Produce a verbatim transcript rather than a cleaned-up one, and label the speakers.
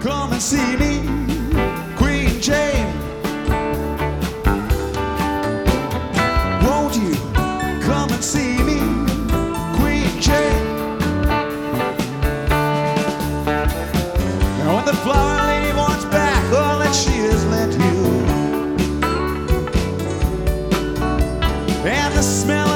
Speaker 1: come and see me, Queen Jane. Won't you come and see me, Queen Jane? Now when the flower lady wants back all that she has lent you, and the smell